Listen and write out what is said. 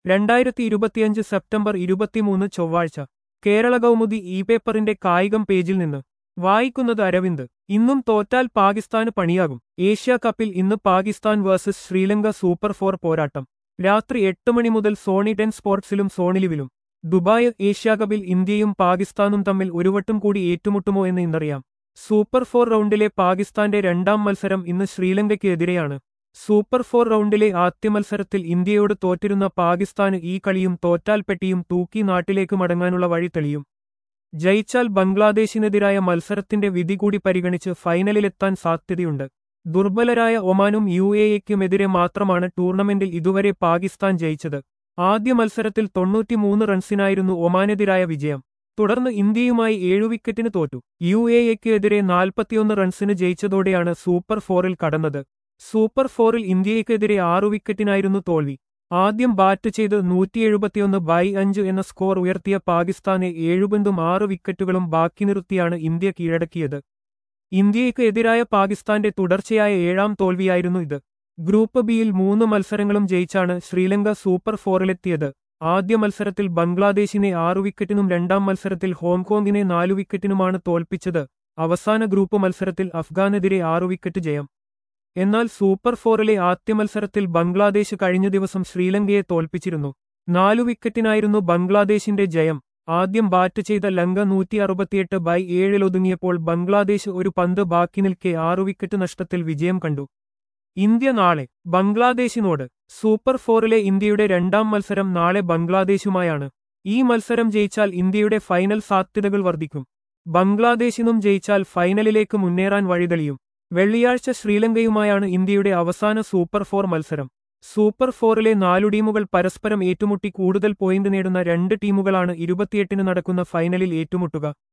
2025 September 23 ചൊവ്വാഴ്ച Kerala Kaumudi E പേപ്പറിന്റെ കായികം പേജിൽ നിന്ന് വായിക്കുന്നത് അരവിന്ദ്. ഇന്നും തോറ്റാൽ പാകിസ്ഥാന് പണിയാകും. ഏഷ്യാ കപ്പിൽ ഇന്ന് Pakistan versus Sri Lanka super four പോരാട്ടം. രാത്രി 8 മണി മുതൽ സോണി 10 സ്പോർട്സിലും സോണിലിവിലും. ദുബായ്. ഏഷ്യാകപ്പിൽ ഇന്ത്യയും പാകിസ്ഥാനും തമ്മിൽ ഒരുവട്ടം കൂടി ഏറ്റുമുട്ടുമോ എന്ന് ഇന്നറിയാം. സൂപ്പർ ഫോർ റൗണ്ടിലെ പാകിസ്ഥാന്റെ രണ്ടാം മത്സരം ഇന്ന് ശ്രീലങ്കയ്ക്ക് എതിരെയാണ്. സൂപ്പർ ഫോർ റൗണ്ടിലെ ആദ്യ മത്സരത്തിൽ ഇന്ത്യയോട് തോറ്റിരുന്ന പാകിസ്ഥാന് ഈ കളിയും തോറ്റാൽ പെട്ടിയും തൂക്കി നാട്ടിലേക്ക് മടങ്ങാനുള്ള വഴി തെളിയും. ജയിച്ചാൽ ബംഗ്ലാദേശിനെതിരായ മത്സരത്തിന്റെ വിധി കൂടി പരിഗണിച്ച് ഫൈനലിലെത്താൻ സാധ്യതയുണ്ട്. ദുർബലരായ ഒമാനും UAEക്കുമെതിരെ മാത്രമാണ് ടൂർണമെന്റിൽ ഇതുവരെ പാകിസ്ഥാൻ ജയിച്ചത്. ആദ്യ മത്സരത്തിൽ 93 റൺസിനായിരുന്നു ഒമാനെതിരായ വിജയം. തുടർന്ന് ഇന്ത്യയുമായി 7 വിക്കറ്റിന് തോറ്റു. UAEക്ക് എതിരെ 41 റൺസിന് ജയിച്ചതോടെയാണ് സൂപ്പർ ഫോറിൽ കടന്നത്. സൂപ്പർ ഫോറിൽ ഇന്ത്യയ്ക്കെതിരെ 6 വിക്കറ്റിനായിരുന്നു തോൽവി. ആദ്യം ബാറ്റ് ചെയ്ത് 171/5 എന്ന സ്കോർ ഉയർത്തിയ പാകിസ്ഥാനെ 7 പന്തും 6 വിക്കറ്റുകളും ബാക്കി നിർത്തിയാണ് ഇന്ത്യ കീഴടക്കിയത്. ഇന്ത്യയ്ക്ക് എതിരായ പാകിസ്ഥാന്റെ തുടർച്ചയായ 7ാം തോൽവിയായിരുന്നു ഇത്. ഗ്രൂപ്പ് ബിയിൽ 3 മത്സരങ്ങളും ജയിച്ചാണ് ശ്രീലങ്ക സൂപ്പർ ഫോറിലെത്തിയത്. ആദ്യ മത്സരത്തിൽ ബംഗ്ലാദേശിനെ 6 വിക്കറ്റിനും രണ്ടാം മത്സരത്തിൽ ഹോങ്കോങ്ങിനെ 4 വിക്കറ്റിനുമാണ് തോൽപ്പിച്ചത്. അവസാന ഗ്രൂപ്പ് മത്സരത്തിൽ അഫ്ഗാനെതിരെ 6 വിക്കറ്റ് ജയം. എന്നാൽ സൂപ്പർ ഫോറിലെ ആദ്യ മത്സരത്തിൽ ബംഗ്ലാദേശ് കഴിഞ്ഞ ദിവസം ശ്രീലങ്കയെ തോൽപ്പിച്ചിരുന്നു. 4 വിക്കറ്റിനായിരുന്നു ബംഗ്ലാദേശിന്റെ ജയം. ആദ്യം ബാറ്റ് ചെയ്ത ലങ്ക 168/7 ഒതുങ്ങിയപ്പോൾ ബംഗ്ലാദേശ് ഒരു പന്ത് ബാക്കി നിൽക്കെ 6 വിക്കറ്റ് നഷ്ടത്തിൽ വിജയം കണ്ടു. ഇന്ത്യ നാളെ ബംഗ്ലാദേശിനോട്. സൂപ്പർ ഫോറിലെ ഇന്ത്യയുടെ രണ്ടാം മത്സരം നാളെ ബംഗ്ലാദേശുമായാണ്. ഈ മത്സരം ജയിച്ചാൽ ഇന്ത്യയുടെ ഫൈനൽ സാധ്യതകൾ വർദ്ധിക്കും. ബംഗ്ലാദേശിനും ജയിച്ചാൽ ഫൈനലിലേക്ക് മുന്നേറാൻ വഴിതെളിയും. വെള്ളിയാഴ്ച ശ്രീലങ്കയുമായാണ് ഇന്ത്യയുടെ അവസാന സൂപ്പർ ഫോർ മത്സരം. സൂപ്പർ ഫോറിലെ 4 ടീമുകൾ പരസ്പരം ഏറ്റുമുട്ടി കൂടുതൽ പോയിന്റ് നേടുന്ന 2 ടീമുകളാണ് 28-ന് നടക്കുന്ന ഫൈനലിൽ ഏറ്റുമുട്ടുക.